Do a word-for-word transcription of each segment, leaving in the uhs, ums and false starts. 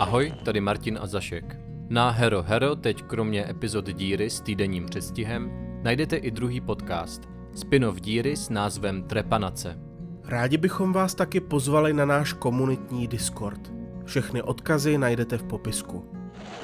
Ahoj, tady Martin a Zašek. Na Hero Hero teď kromě epizod Díry s týdenním předstihem najdete i druhý podcast, spin-off Díry s názvem Trepanace. Rádi bychom vás taky pozvali na náš komunitní Discord. Všechny odkazy najdete v popisku.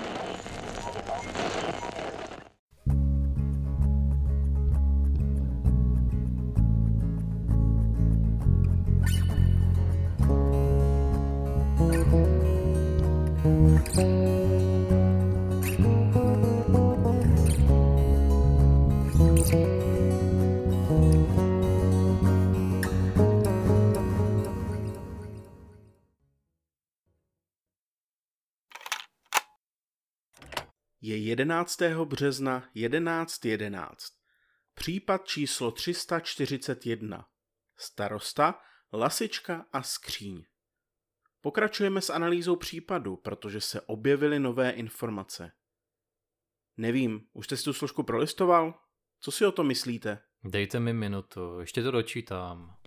Je jedenáctého března jedenáct jedenáct. Případ číslo tři sta čtyřicet jedna. Starosta, Lasička a skříň. Pokračujeme s analýzou případu, protože se objevily nové informace. Nevím, už jste si tu složku prolistoval? Co si o tom myslíte? Dejte mi minutu, ještě to dočítám.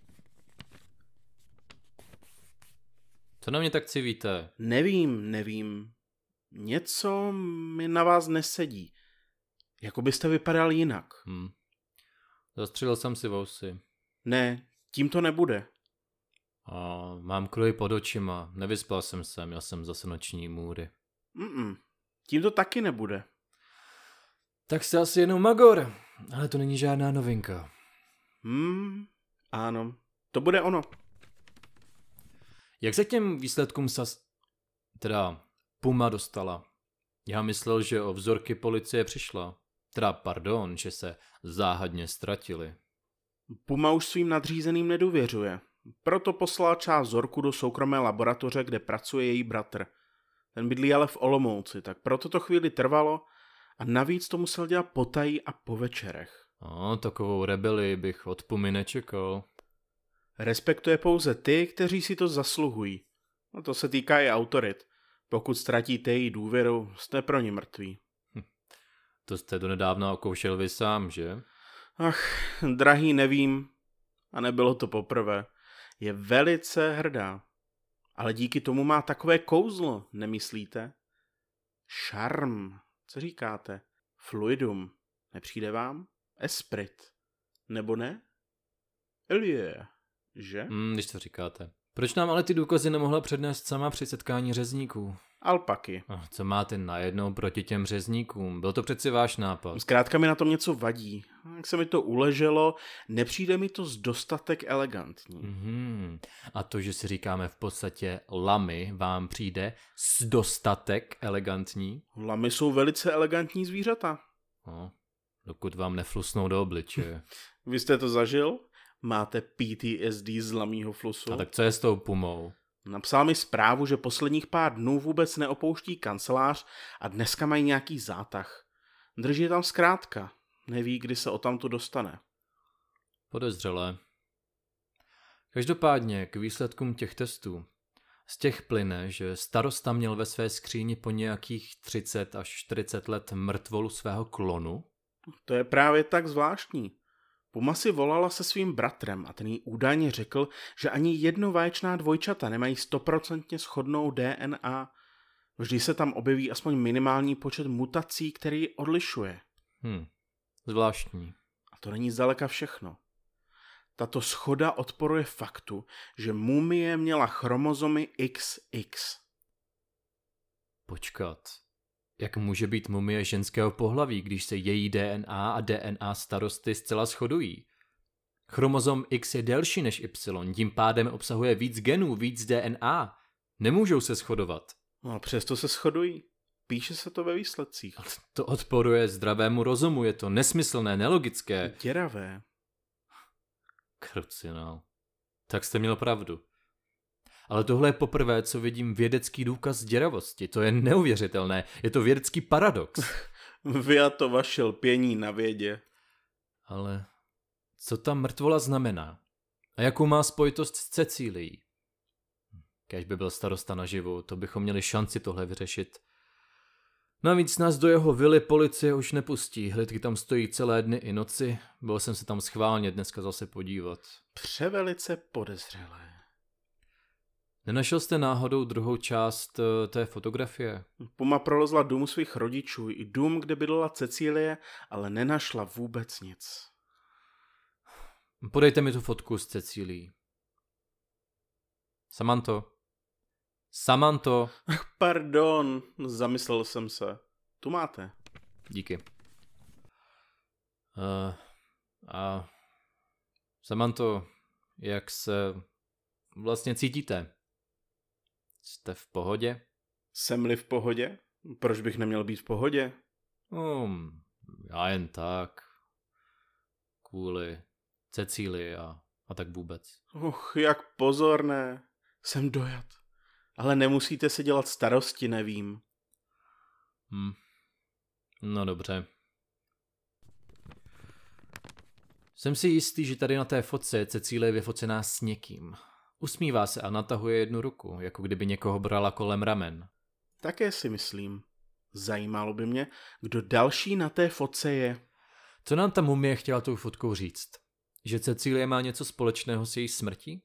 Co na mě tak civíte? Nevím, nevím. Něco mi na vás nesedí. Jako byste vypadal jinak. Hm. Zastřelil jsem si vousy. Ne, tím to nebude. A mám kruhy pod očima, nevyspal jsem se, měl jsem zase noční můry. Mm-mm, tím to taky nebude. Tak jste asi jenom magor, ale to není žádná novinka. Hmm, ano, to bude ono. Jak se k těm výsledkům sas... teda Puma dostala? Já myslel, že o vzorky policie přišla. Teda pardon, že se záhadně ztratili. Puma už svým nadřízeným nedůvěřuje. Proto poslal část vzorku do soukromé laboratoře, kde pracuje její bratr. Ten bydlí ale v Olomouci, tak proto to chvíli trvalo a navíc to musel dělat potají a po večerech. No, takovou rebeli bych od Pumy nečekal. Respektuje pouze ty, kteří si to zasluhují. No to se týká i autorit. Pokud ztratíte její důvěru, jste pro ní mrtví. Hm. To jste donedávna okoušel vy sám, že? Ach, drahý, nevím. A nebylo to poprvé. Je velice hrdá. Ale díky tomu má takové kouzlo, nemyslíte? Šarm, co říkáte? Fluidum, nepřijde vám? Esprit, nebo ne? Elie, že? Hmm, když to říkáte. Proč nám ale ty důkazy nemohla přednést sama při setkání řezníků? Alpaky. Co máte najednou proti těm řezníkům? Byl to přeci váš nápad. Zkrátka mi na tom něco vadí. Jak se mi to uleželo, nepřijde mi to z dostatek elegantní. Mm-hmm. A to, že si říkáme v podstatě lamy, vám přijde z dostatek elegantní? Lamy jsou velice elegantní zvířata. No, dokud vám neflusnou do obličeje. Vy jste to zažil? Máte P T S D z lamího flusu? A tak co je s tou Pumou? Napsal mi zprávu, že posledních pár dnů vůbec neopouští kancelář a dneska mají nějaký zátah. Drží tam zkrátka. Neví, kdy se odtamtu dostane. Podezřelé. Každopádně k výsledkům těch testů. Z těch plyne, že starosta měl ve své skříni po nějakých třicet až čtyřicet let mrtvolu svého klonu. To je právě tak zvláštní. Puma si volala se svým bratrem a ten jí údajně řekl, že ani jednovaječná dvojčata nemají stoprocentně shodnou D N A. Vždy se tam objeví aspoň minimální počet mutací, který ji odlišuje. Hm, zvláštní. A to není zdaleka všechno. Tato shoda odporuje faktu, že mumie měla chromozomy X X. Počkat. Jak může být mumie ženského pohlaví, když se její D N A a D N A starosty zcela shodují? Chromozom X je delší než Y, tím pádem obsahuje víc genů, víc D N A. Nemůžou se shodovat. No a přesto se shodují. Píše se to ve výsledcích. To odporuje zdravému rozumu, je to nesmyslné, nelogické. Děravé. Krucinál. Tak jste měl pravdu. Ale tohle je poprvé, co vidím vědecký důkaz děravosti. To je neuvěřitelné. Je to vědecký paradox. Vy a to vaše lpění na vědě. Ale co ta mrtvola znamená? A jakou má spojitost s Cecílií? Kéž by byl starosta naživu, to bychom měli šanci tohle vyřešit. Navíc nás do jeho vily policie už nepustí. Hlídky tam stojí celé dny i noci. Byl jsem se tam schválně dneska zase podívat. Převelice podezřelé. Nenašel jste náhodou druhou část uh, té fotografie? Puma prolezla dům svých rodičů i dům, kde bydlela Cecílie, ale nenašla vůbec nic. Podejte mi tu fotku s Cecílií. Samanto. Samanto. Pardon, zamyslel jsem se. Tu máte. Díky. Uh, a Samanto, jak se vlastně cítíte? Jste v pohodě? Jsem-li v pohodě? Proč bych neměl být v pohodě? Um, já jen tak. Kvůli Cecílii a, a tak vůbec. Och, jak pozorné. Jsem dojat. Ale nemusíte si dělat starosti, nevím. Hm. No dobře. Jsem si jistý, že tady na té fotce je Cecílie vyfocená s někým. Usmívá se a natahuje jednu ruku, jako kdyby někoho brala kolem ramen. Také si myslím. Zajímalo by mě, kdo další na té fotce je. Co nám ta mumie chtěla tou fotkou říct? Že Cecílie má něco společného s její smrtí?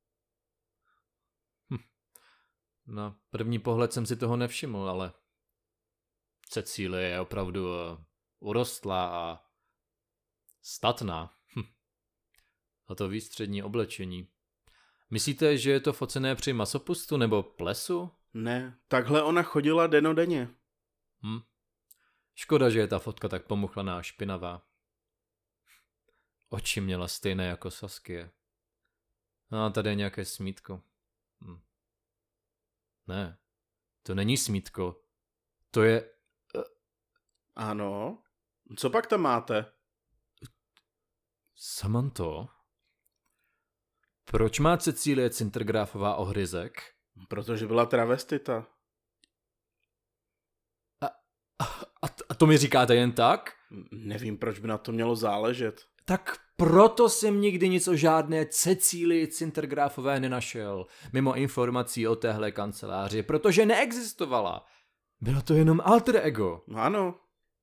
Hm. Na první pohled jsem si toho nevšiml, ale Cecílie je opravdu uh, urostlá a statná. Hm. A to výstřední oblečení. Myslíte, že je to focené při masopustu nebo plesu? Ne, takhle ona chodila denodenně. Hm. Škoda, že je ta fotka tak pomuchlaná a špinavá. Oči měla stejné jako Saskie. No a tady je nějaké smítko. Hm. Ne, to není smítko. To je... Ano? Co pak tam máte? Samanto? Proč má Cecílie Zintergrafová ohryzek? Protože byla travestita. A, a, a to mi říkáte jen tak? Nevím, proč by na to mělo záležet. Tak proto jsem nikdy nic o žádné Cecílii Zintergrafové nenašel, mimo informací o téhle kanceláři, protože neexistovala. Bylo to jenom alter ego. Ano.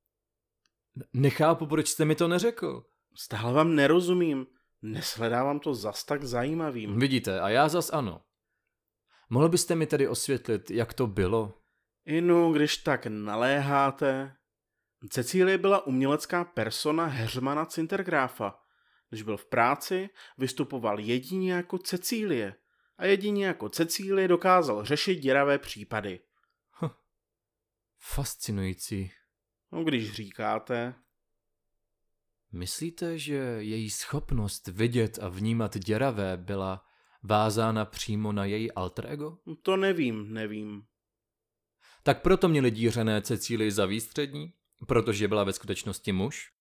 Nechápu, proč jste mi to neřekl. Stále vám nerozumím. Nesledávám to zas tak zajímavým. Vidíte, a já zas ano. Mohl byste mi tedy osvětlit, jak to bylo? Inu, když tak naléháte. Cecílie byla umělecká persona Heřmana Zintergrafa. Když byl v práci, vystupoval jedině jako Cecílie. A jedině jako Cecílie dokázal řešit děravé případy. Hm. Fascinující. No, když říkáte... Myslíte, že její schopnost vidět a vnímat děravé byla vázána přímo na její alter ego? To nevím, nevím. Tak proto měli dířené Cecílii za výstřední? Protože byla ve skutečnosti muž?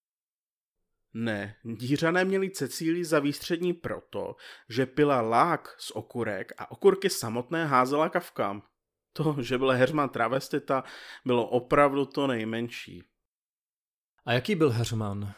Ne, dířané měli Cecílii za výstřední proto, že pila lák z okurek a okurky samotné házela kavkám. To, že byl Heřman travestita, bylo opravdu to nejmenší. A jaký byl Heřman?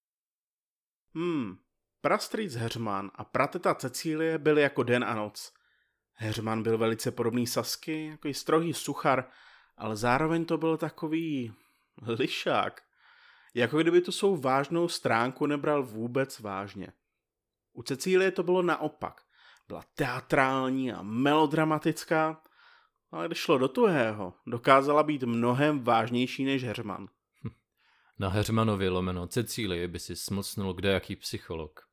Hmm, prastrýc Heřman a prateta Cecílie byli jako den a noc. Heřman byl velice podobný Sasky, jako i strohý suchar, ale zároveň to byl takový lišák. Jako kdyby tu svou vážnou stránku nebral vůbec vážně. U Cecílie to bylo naopak. Byla teatrální a melodramatická, ale když šlo do tuhého, dokázala být mnohem vážnější než Heřman. Na Heřmanovi lomeno Cecílii by si smlsnul kdejaký psycholog.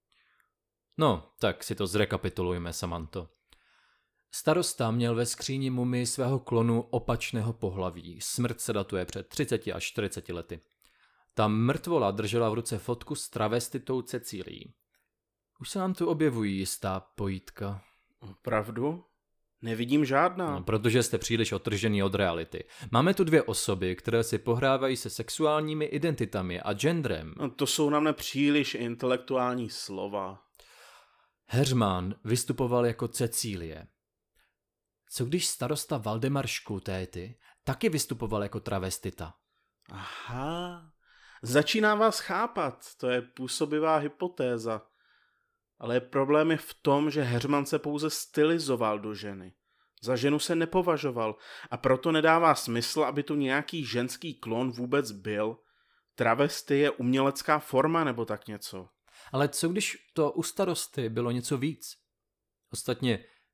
No, tak si to zrekapitulujme, Samanto. Starosta měl ve skříni mumii svého klonu opačného pohlaví. Smrt se datuje před třiceti až čtyřiceti lety. Ta mrtvola držela v ruce fotku s travestitou Cecílií. Už se nám tu objevují jistá pojítka. Opravdu? Nevidím žádná. No, protože jste příliš odtržený od reality. Máme tu dvě osoby, které si pohrávají se sexuálními identitami a genderem. No, to jsou na mne příliš intelektuální slova. Heřman vystupoval jako Cecílie. Co když starosta Valdemar Škultéty taky vystupoval jako travestita? Aha, začíná vás chápat, to je působivá hypotéza. Ale problém je v tom, že Heřman se pouze stylizoval do ženy. Za ženu se nepovažoval a proto nedává smysl, aby tu nějaký ženský klon vůbec byl. Travesty je umělecká forma nebo tak něco. Ale co když to u starosty bylo něco víc? Ostatně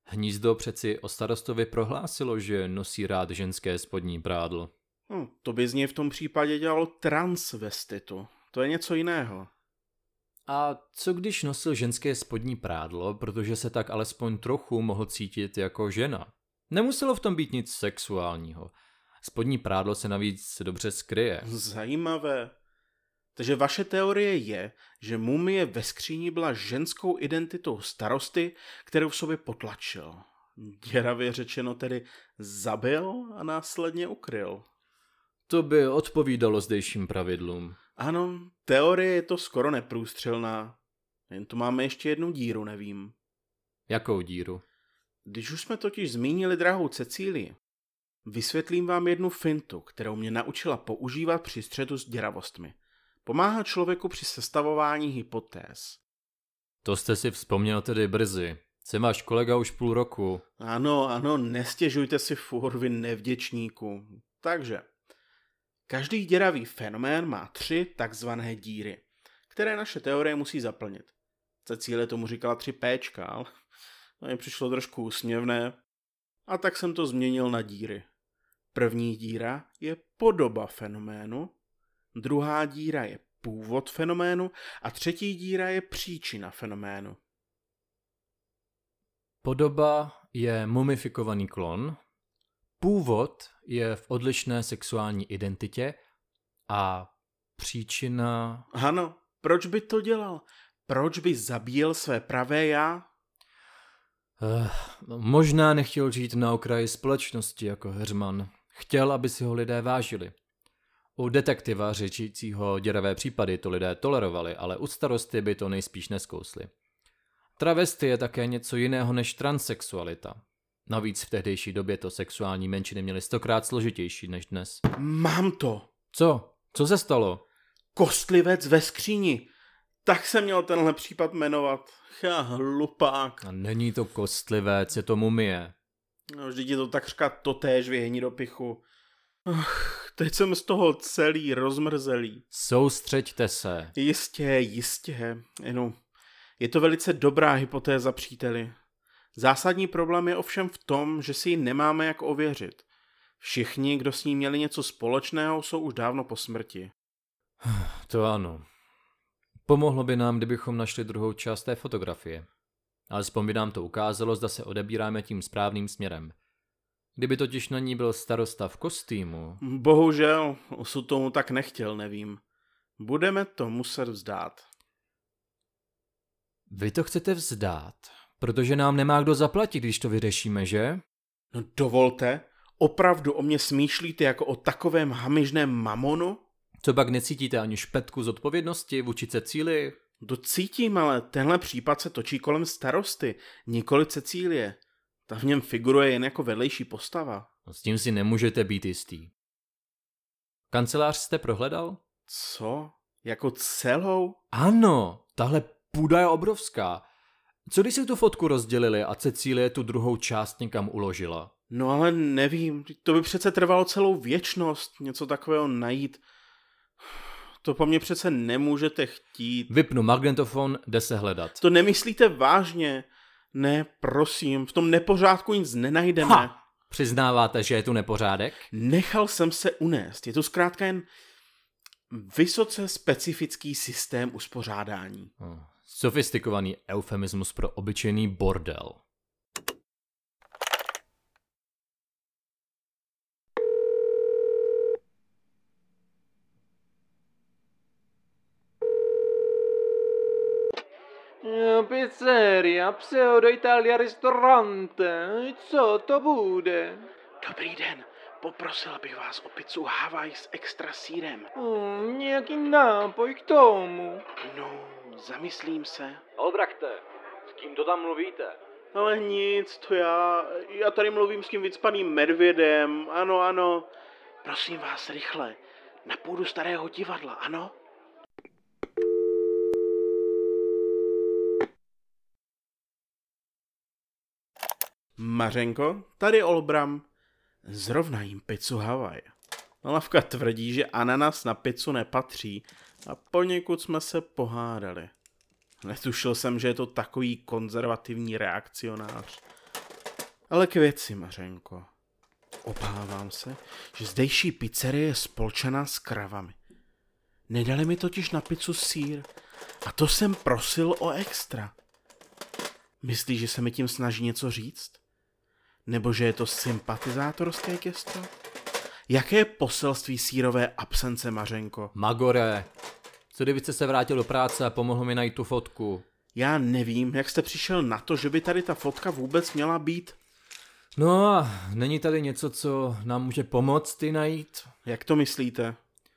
Hnízdo přeci o starostovi prohlásilo, že nosí rád ženské spodní prádlo. Hm, to by z něj v tom případě dělalo transvestitu. To je něco jiného. A co když nosil ženské spodní prádlo, protože se tak alespoň trochu mohl cítit jako žena? Nemuselo v tom být nic sexuálního. Spodní prádlo se navíc dobře skryje. Zajímavé. Takže vaše teorie je, že mumie ve skříni byla ženskou identitou starosty, kterou v sobě potlačil. Děravě řečeno tedy zabil a následně ukryl. To by odpovídalo zdejším pravidlům. Ano, teorie je to skoro neprůstřelná. Jen tu máme ještě jednu díru, nevím. Jakou díru? Když už jsme totiž zmínili drahou Cecílii, vysvětlím vám jednu fintu, kterou mě naučila používat při střetu s děravostmi. Pomáhá člověku při sestavování hypotéz. To jste si vzpomněl tedy brzy. Jsem váš kolega už půl roku. Ano, ano, nestěžujte si furt, vy nevděčníku. Takže, každý děravý fenomén má tři takzvané díry, které naše teorie musí zaplnit. Cecílie tomu říkala tři péčka, ale to mi přišlo trošku úsměvné, a tak jsem to změnil na díry. První díra je podoba fenoménu, druhá díra je původ fenoménu a třetí díra je příčina fenoménu. Podoba je mumifikovaný klon, původ je v odlišné sexuální identitě a příčina... Ano, proč by to dělal? Proč by zabíjel své pravé já? Eh, možná nechtěl žít na okraji společnosti jako Heřman. Chtěl, aby si ho lidé vážili. U detektiva řečícího děravé případy to lidé tolerovali, ale u starosty by to nejspíš neskousli. Travesty je také něco jiného než transsexualita. Navíc v tehdejší době to sexuální menšiny měly stokrát složitější než dnes. Mám to! Co? Co se stalo? Kostlivec ve skříni! Tak se měl tenhle případ jmenovat. Já hlupák. A není to kostlivec, je to mumie. No, vždyť je to takřka totéž věhni do pichu. Ach, teď jsem z toho celý rozmrzelý. Soustřeďte se. Jistě, jistě. Jenom je to velice dobrá hypotéza, příteli. Zásadní problém je ovšem v tom, že si ji nemáme jak ověřit. Všichni, kdo s ní měli něco společného, jsou už dávno po smrti. To ano. Pomohlo by nám, kdybychom našli druhou část té fotografie. Alespoň by nám to ukázalo, zda se odebíráme tím správným směrem. Kdyby totiž na ní byl starosta v kostýmu... Bohužel, osud tomu tak nechtěl, nevím. Budeme to muset vzdát. Vy to chcete vzdát, protože nám nemá kdo zaplatit, když to vyřešíme, že? No dovolte, opravdu o mě smýšlíte jako o takovém hamižném mamonu? Co pak necítíte ani špetku z odpovědnosti vůči Cecílii? To cítím, ale tenhle případ se točí kolem starosty, nikoli Cecílie. Ta v něm figuruje jen jako vedlejší postava. No, s tím si nemůžete být jistý. Kancelář jste prohledal? Co? Jako celou? Ano, tahle půda je obrovská. Co když si tu fotku rozdělili a Cecílie tu druhou část někam uložila? No ale nevím, to by přece trvalo celou věčnost něco takového najít. To po mně přece nemůžete chtít. Vypnu magnetofon, jde se hledat. To nemyslíte vážně? Ne, prosím, v tom nepořádku nic nenajdeme. Ha! Přiznáváte, že je tu nepořádek? Nechal jsem se unést. Je to zkrátka jen vysoce specifický systém uspořádání. Oh, sofistikovaný eufemismus pro obyčejný bordel. Pizzeria, pseudo Italia ristorante, co to bude? Dobrý den, poprosil bych vás o pizzu Hawaii s extra sírem. Hmm, nějaký nápoj k tomu. No, zamyslím se. Olbrachte, s kým to tam mluvíte? Ale nic, to já, já tady mluvím s tím vycpaným medvědem, ano, ano. Prosím vás, rychle, na půdu starého divadla, ano? Mařenko, tady Olbram. Zrovna jím pizzu Hawaii. Lavka tvrdí, že ananas na pizzu nepatří a poněkud jsme se pohádali. Netušil jsem, že je to takový konzervativní reakcionář. Ale k věci, Mařenko. Obávám se, že zdejší pizzerie je spolčená s kravami. Nedali mi totiž na pizzu sýr a to jsem prosil o extra. Myslíš, že se mi tím snaží něco říct? Nebo že je to sympatizátorské gesto? Jaké je poselství sýrové absence, Mařenko? Magore, co kdybyste se vrátil do práce a pomohl mi najít tu fotku? Já nevím, jak jste přišel na to, že by tady ta fotka vůbec měla být. No a není tady něco, co nám může pomoct ty najít? Jak to myslíte?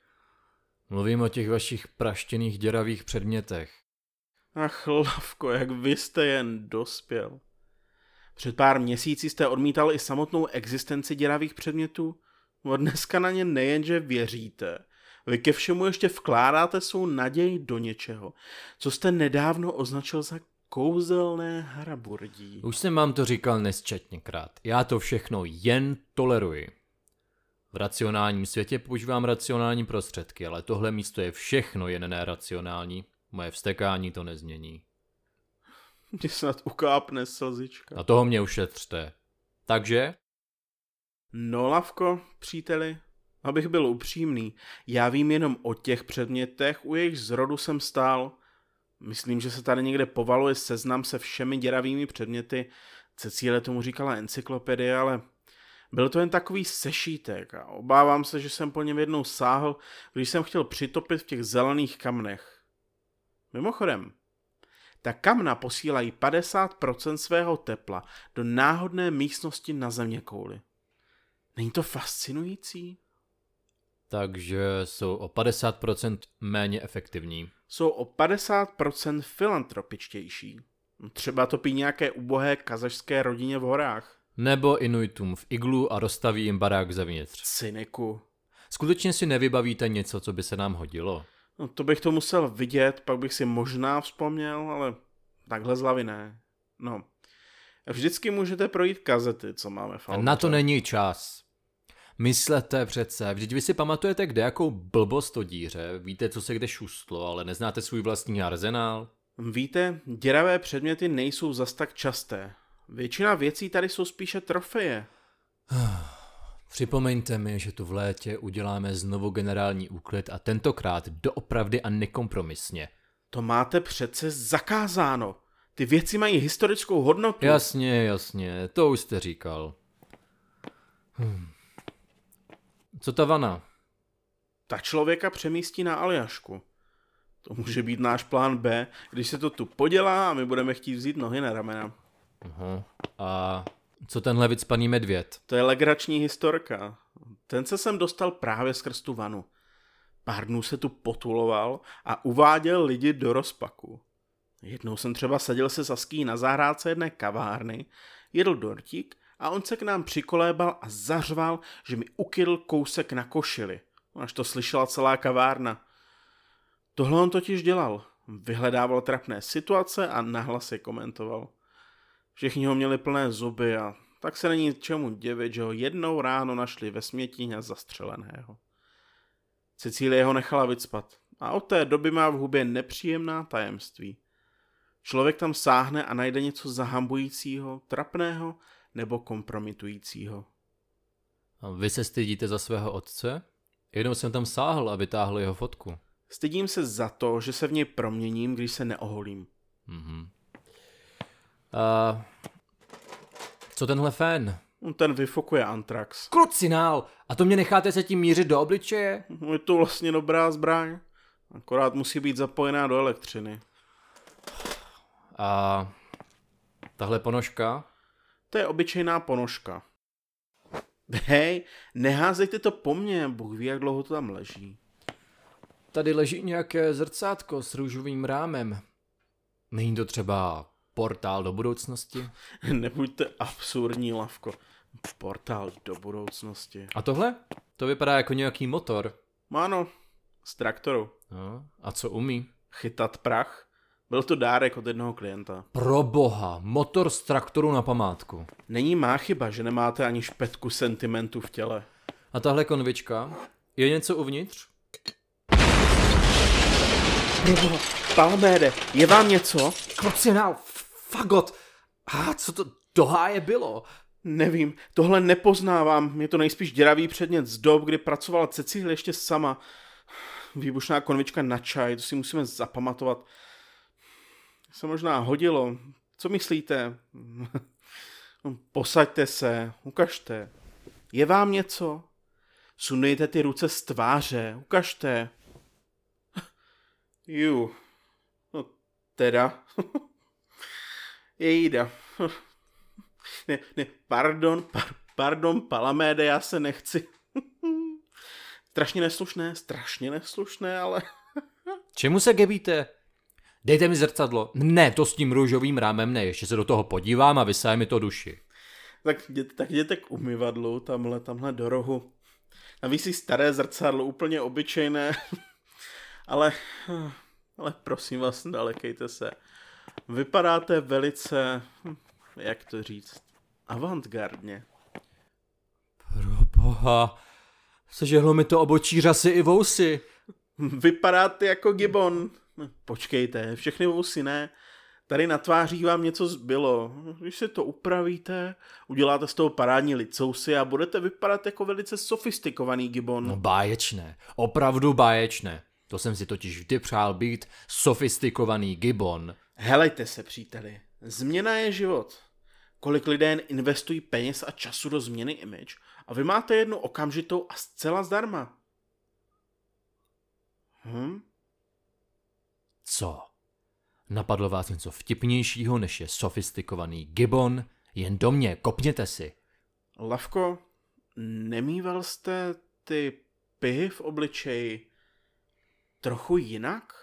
Mluvím o těch vašich praštěných děravých předmětech. Ach, Lavko, jak vy jste jen dospěl. Před pár měsíci jste odmítal i samotnou existenci děravých předmětů. No dneska na ně nejenže věříte, vy ke všemu ještě vkládáte svou naději do něčeho, co jste nedávno označil za kouzelné haraburdí. Už jsem vám to říkal nesčetněkrát. Já to všechno jen toleruji. V racionálním světě používám racionální prostředky, ale tohle místo je všechno jen neracionální. Moje vztekání to nezmění. Mně snad ukápne slzička. A toho mě ušetřte. Takže? No, Lavko, příteli, abych byl upřímný, já vím jenom o těch předmětech, u jejich zrodu jsem stál. Myslím, že se tady někde povaluje seznam se všemi děravými předměty. Cecíle tomu říkala encyklopedie, ale byl to jen takový sešítek a obávám se, že jsem po něm jednou sáhl, když jsem chtěl přitopit v těch zelených kamnech. Mimochodem, ta kamna posílají padesát procent svého tepla do náhodné místnosti na zeměkouli. Není to fascinující? Takže jsou o padesát procent méně efektivní. Jsou o padesát procent filantropičtější. Třeba topí nějaké ubohé kazašské rodině v horách. Nebo Inuitům v iglu a rozstaví jim barák zevnitř. Cyniku. Skutečně si nevybavíte něco, co by se nám hodilo? No, to bych to musel vidět, pak bych si možná vzpomněl, ale takhle z hlavy ne. No, vždycky můžete projít kazety, co máme v Na to není čas. Myslete přece, vždyť vy si pamatujete, kde jakou blbost to díře, víte, co se kde šustlo, ale neznáte svůj vlastní arzenál? Víte, děravé předměty nejsou zas tak časté. Většina věcí tady jsou spíše trofeje. Připomeňte mi, že tu v létě uděláme znovu generální úklid a tentokrát doopravdy a nekompromisně. To máte přece zakázáno. Ty věci mají historickou hodnotu. Jasně, jasně, to už jste říkal. Hm. Co ta vana? Ta člověka přemístí na Aljašku. To může být náš plán B, když se to tu podělá a my budeme chtít vzít nohy na ramena. Aha. A co tenhle vycpaný medvěd? To je legrační historka. Ten se sem dostal právě skrz tu vanu. Pár dnů se tu potuloval a uváděl lidi do rozpaku. Jednou jsem třeba seděl se Saský na zahrádce jedné kavárny, jedl dortík a on se k nám přikolébal a zařval, že mi ukydl kousek na košili. Až to slyšela celá kavárna. Tohle on totiž dělal. Vyhledával trapné situace a nahlas je komentoval. Všichni ho měli plné zuby a tak se není čemu divit, že ho jednou ráno našli ve smětíně zastřeleného. Cecílie ho nechala vycpat a od té doby má v hubě nepříjemná tajemství. Člověk tam sáhne a najde něco zahambujícího, trapného nebo kompromitujícího. A vy se stydíte za svého otce? Jednou jsem tam sáhl a vytáhl jeho fotku. Stydím se za to, že se v něj proměním, když se neoholím. Mhm. A co tenhle fén? Ten vyfokuje antrax. Krucinál! A to mě necháte se tím mířit do obličeje? Je to vlastně dobrá zbraň. Akorát musí být zapojená do elektřiny. A tahle ponožka? To je obyčejná ponožka. Hej, neházejte to po mně, Bůh ví, jak dlouho to tam leží. Tady leží nějaké zrcátko s růžovým rámem. Není to třeba portál do budoucnosti? Nebuďte absurdní, Lavko. Portál do budoucnosti. A tohle? To vypadá jako nějaký motor. Ano, z traktoru. No, a co umí? Chytat prach. Byl to dárek od jednoho klienta. Proboha, motor z traktoru na památku. Není má chyba, že nemáte ani špetku sentimentu v těle. A tahle konvička? Je něco uvnitř? Proboha, Palmére, je vám něco? Krucinál, fagot! A co to do háje bylo? Nevím, tohle nepoznávám. Je to nejspíš děravý předmět z dob, kdy pracovala Cecílie ještě sama. Výbušná konvička na čaj, to si musíme zapamatovat. Se možná hodilo. Co myslíte? Posaďte se, ukažte. Je vám něco? Sundejte ty ruce z tváře, ukažte. Ju, no teda. Jejda. Ne, ne, pardon, par, pardon, Palaméde, já se nechci. Strašně neslušné, strašně neslušné, ale... Čemu se gebíte? Dejte mi zrcadlo. Ne, to s tím růžovým rámem ne, ještě se do toho podívám a vysaje mi to duši. Tak, jděte, tak jděte k umyvadlu, tamhle, tamhle do rohu. Navíc staré zrcadlo, úplně obyčejné. ale, ale prosím vás, nedalekejte se. Vypadáte velice, jak to říct, avantgardně. Proboha, sežehlo mi to obočí řasy i vousy. Vypadáte jako Gibbon. Počkejte, všechny vousy ne. Tady na tváří vám něco zbylo. Když si to upravíte, uděláte z toho parádní licousy a budete vypadat jako velice sofistikovaný Gibbon. No báječné, opravdu báječné. To jsem si totiž vždy přál být sofistikovaný Gibbon. Helejte se, příteli. Změna je život. Kolik lidé jen investují peněz a času do změny image a vy máte jednu okamžitou a zcela zdarma. Hm? Co? Napadlo vás něco vtipnějšího, než je sofistikovaný Gibbon? Jen do mě, kopněte si. Lavko, nemýval jste ty pihy v obličeji trochu jinak?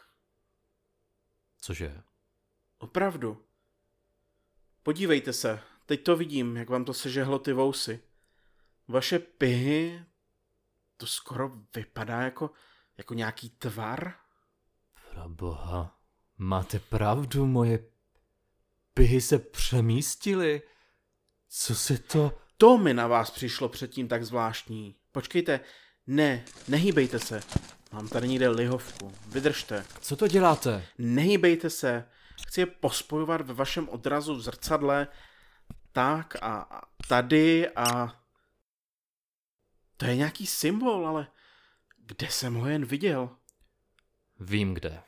Cože? Opravdu. Podívejte se, teď to vidím, jak vám to sežehlo ty vousy. Vaše pihy, to skoro vypadá jako, jako nějaký tvar. Proboha, máte pravdu, moje pihy se přemístily. Co se to... To mi na vás přišlo předtím tak zvláštní. Počkejte, ne, nehýbejte se. Mám tady někde lihovku, vydržte. Co to děláte? Nehýbejte se. Chci je pospojovat ve vašem odrazu v zrcadle tak a, a tady a... To je nějaký symbol, ale kde jsem ho jen viděl? Vím kde.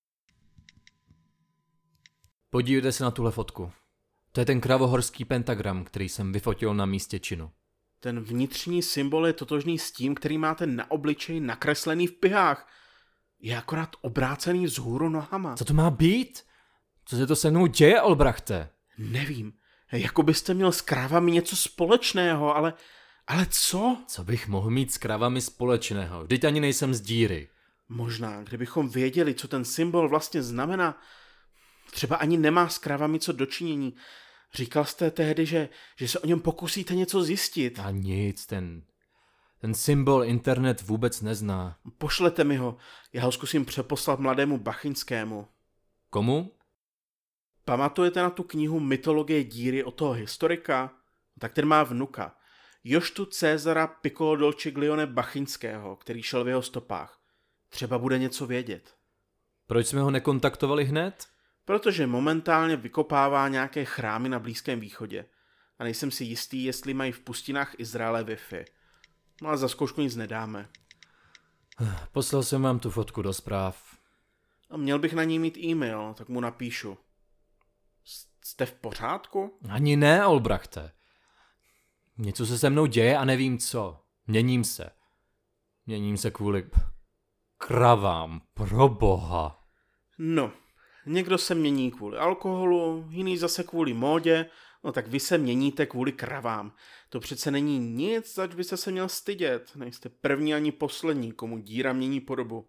Podívejte se na tuhle fotku. To je ten kravohorský pentagram, který jsem vyfotil na místě činu. Ten vnitřní symbol je totožný s tím, který máte na obličeji nakreslený v pihách. Je akorát obrácený vzhůru nohama. Co to má být? Co se to se mnou děje, Olbrachte? Nevím. Jako byste měl s krávami něco společného, ale... Ale co? Co bych mohl mít s kravami společného? Vždyť ani nejsem z díry. Možná, kdybychom věděli, co ten symbol vlastně znamená. Třeba ani nemá s kravami co dočinění. Říkal jste tehdy, že, že se o něm pokusíte něco zjistit. A nic, ten... Ten symbol internet vůbec nezná. Pošlete mi ho, já ho zkusím přeposlat mladému Bachyňskému. Komu? Pamatujete na tu knihu Mytologie díry od toho historika? Tak ten má vnuka. Joštu Cezara Piccolodolciglione Bachyňského, který šel v jeho stopách. Třeba bude něco vědět. Proč jsme ho nekontaktovali hned? Protože momentálně vykopává nějaké chrámy na Blízkém východě. A nejsem si jistý, jestli mají v pustinách Izraele Wi-Fi. No a za zkoušku nic nedáme. Poslal jsem vám tu fotku do zpráv. A měl bych na ní mít e-mail, tak mu napíšu. Jste v pořádku? Ani ne, Olbrachte. Něco se se mnou děje a nevím co. Měním se. Měním se kvůli kravám, proboha. No, někdo se mění kvůli alkoholu, jiný zase kvůli módě, no tak vy se měníte kvůli kravám. To přece není nic, zač byste se měl stydět. Nejste první ani poslední, komu díra mění podobu.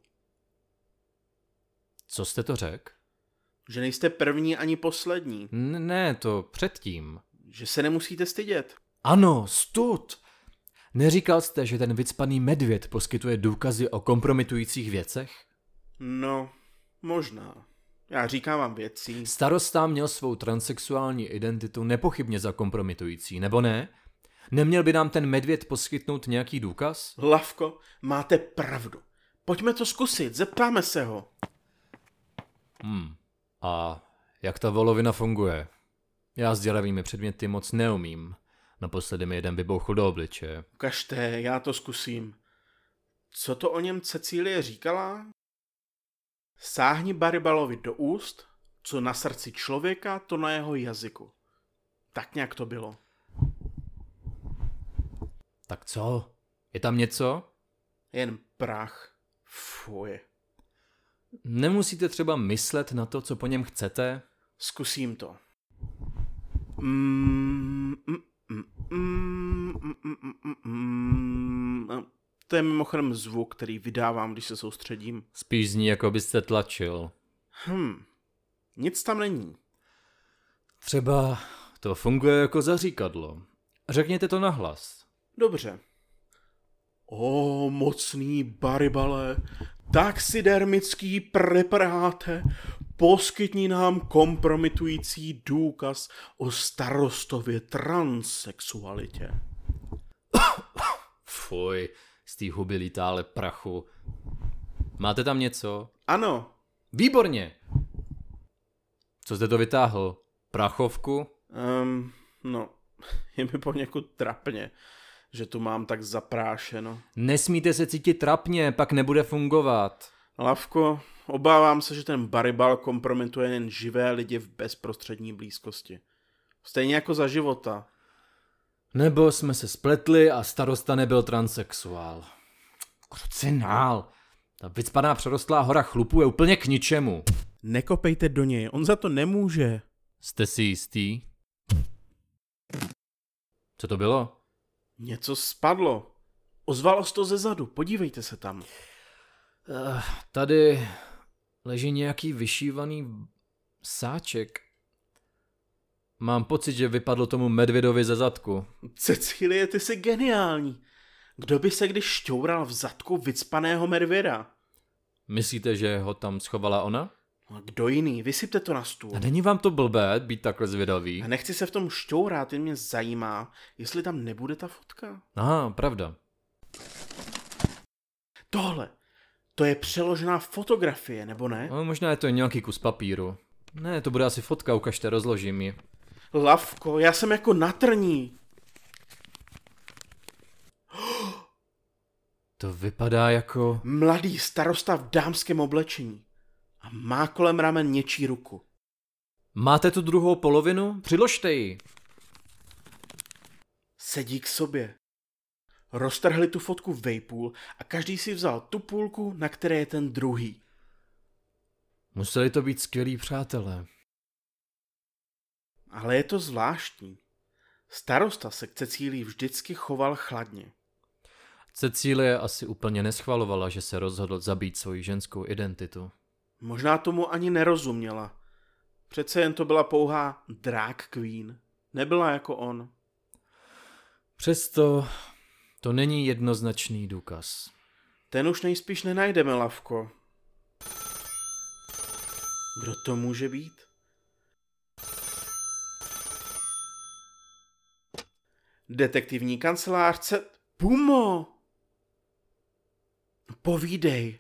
Co jste to řekl? Že nejste první ani poslední. N- ne, to předtím. Že se nemusíte stydět. Ano, stud! Neříkal jste, že ten vycpaný medvěd poskytuje důkazy o kompromitujících věcech? No, možná. Já říkám vám věcí. Starosta měl svou transsexuální identitu nepochybně za kompromitující, nebo ne? Neměl by nám ten medvěd poskytnout nějaký důkaz? Lavko, máte pravdu. Pojďme to zkusit, zeptáme se ho. Hmm. A jak ta volovina funguje? Já s děravými předměty moc neumím. Naposledy mi jeden vybouchl do obličeje. Ukažte, já to zkusím. Co to o něm Cecílie říkala? Sáhni Barrybalovi do úst, co na srdci člověka, to na jeho jazyku. Tak nějak to bylo. Tak co? Je tam něco? Jen prach. Fuj. Nemusíte třeba myslet na to, co po něm chcete? Zkusím to. Mm, mm, mm, mm, mm, mm, mm, mm. To je mimochodem zvuk, který vydávám, když se soustředím. Spíš zní, jako byste tlačil. Hm, nic tam není. Třeba to funguje jako zaříkadlo. Řekněte to nahlas. Dobře. O, mocný Barrybale, taxidermický preparáte, poskytni nám kompromitující důkaz o starostově transsexualitě. Fuj, z té huby lítále prachu. Máte tam něco? Ano. Výborně! Co jste to vytáhl? Prachovku? Um, no, je mi poněkud trapně, že tu mám tak zaprášeno. Nesmíte se cítit trapně, pak nebude fungovat. Lavko, obávám se, že ten Barrybal kompromituje jen živé lidi v bezprostřední blízkosti. Stejně jako za života. Nebo jsme se spletli a starosta nebyl transsexuál. Krucinál. Ta vycpaná přerostlá hora chlupů je úplně k ničemu. Nekopejte do něj, on za to nemůže. Jste si jistý? Co to bylo? Něco spadlo. Ozvalo se to ze zadu, podívejte se tam. Uh, tady leží nějaký vyšívaný sáček. Mám pocit, že vypadlo tomu medvědovi ze zadku. Cecílie, ty jsi geniální. Kdo by se když šťoural v zadku vycpaného medvěda? Myslíte, že ho tam schovala ona? A kdo jiný? Vysypte to na stůl. A není vám to blbé být takhle zvědavý? A nechci se v tom šťourat, jen mě zajímá, jestli tam nebude ta fotka. Aha, pravda. Tohle, to je přeložená fotografie, nebo ne? No, možná je to nějaký kus papíru. Ne, to bude asi fotka, ukažte, rozložím ji. Lavko, já jsem jako na trní. To vypadá jako... Mladý starosta v dámském oblečení. A má kolem ramen něčí ruku. Máte tu druhou polovinu? Přiložte ji. Sedí k sobě. Roztrhli tu fotku vejpůl a každý si vzal tu půlku, na které je ten druhý. Museli to být skvělí přátelé. Ale je to zvláštní. Starosta se k Cecílii vždycky choval chladně. Cecílie asi úplně neschvalovala, že se rozhodl zabít svoji ženskou identitu. Možná tomu ani nerozuměla. Přece jen to byla pouhá drag queen. Nebyla jako on. Přesto to není jednoznačný důkaz. Ten už nejspíš nenajdeme, Lavko. Kdo to může být? Detektivní kancelářce... Pumo! Povídej.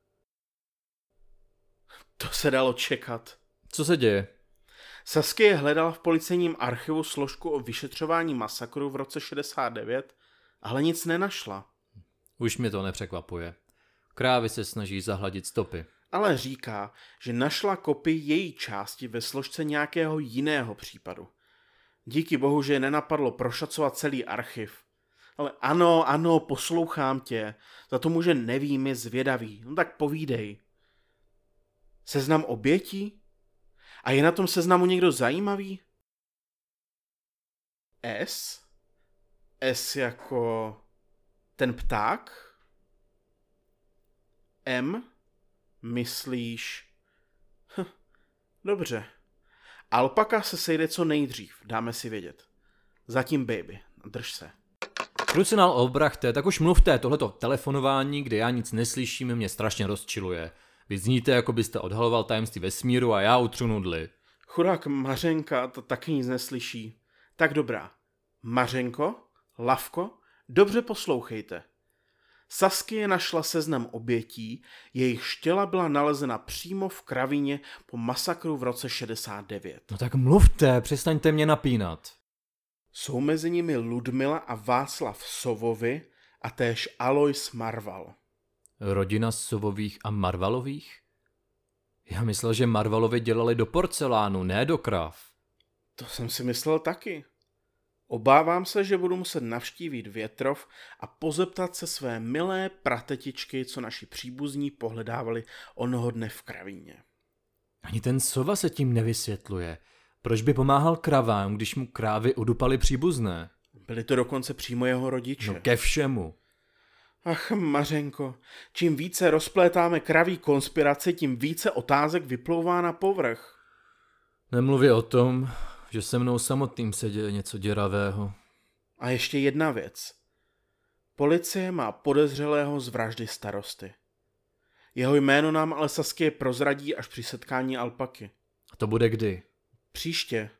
To se dalo čekat. Co se děje? Saskia hledala v policejním archivu složku o vyšetřování masakru v roce šedesát devět, ale nic nenašla. Už mě to nepřekvapuje. Krávy se snaží zahladit stopy. Ale říká, že našla kopii její části ve složce nějakého jiného případu. Díky bohu, že je nenapadlo prošacovat celý archiv. Ale ano, ano, poslouchám tě. Za tomu, že nevím, je zvědavý. No tak povídej. Seznam obětí? A je na tom seznamu někdo zajímavý? S? S jako ten pták? M? Myslíš? Hm, dobře. Alpaka se sejde co nejdřív, dáme si vědět. Zatím baby, drž se. Krucinál Olbrachte, tak už mluvte, tohleto telefonování, kde já nic neslyším, mě strašně rozčiluje. Vy zníte, jako byste odhaloval tajemství vesmíru a já utřu nudly. Chudák Mařenka to taky nic neslyší. Tak dobrá. Mařenko, Lavko, dobře poslouchejte. Saskia našla seznam obětí, jejich těla byla nalezena přímo v kravině po masakru v roce šedesát devět. No tak mluvte, přestaňte mě napínat. Jsou mezi nimi Ludmila a Václav Sovovi a též Alois Marval. Rodina Sovových a Marvalových? Já myslel, že Marvalovi dělali do porcelánu, ne do kráv. To jsem si myslel taky. Obávám se, že budu muset navštívit Větrov a pozeptat se své milé pratetičky, co naši příbuzní pohledávali onoho dne v kravíně. Ani ten Sova se tím nevysvětluje. Proč by pomáhal kravám, když mu krávy udupaly příbuzné? Byli to dokonce přímo jeho rodiče. No ke všemu. Ach, Mařenko, čím více rozplétáme kraví konspiraci, tím více otázek vyplouvá na povrch. Nemluvi o tom, že se mnou samotným se děje něco děravého. A ještě jedna věc. Policie má podezřelého z vraždy starosty. Jeho jméno nám ale Saskie prozradí až při setkání alpaky. A to bude kdy? Příště.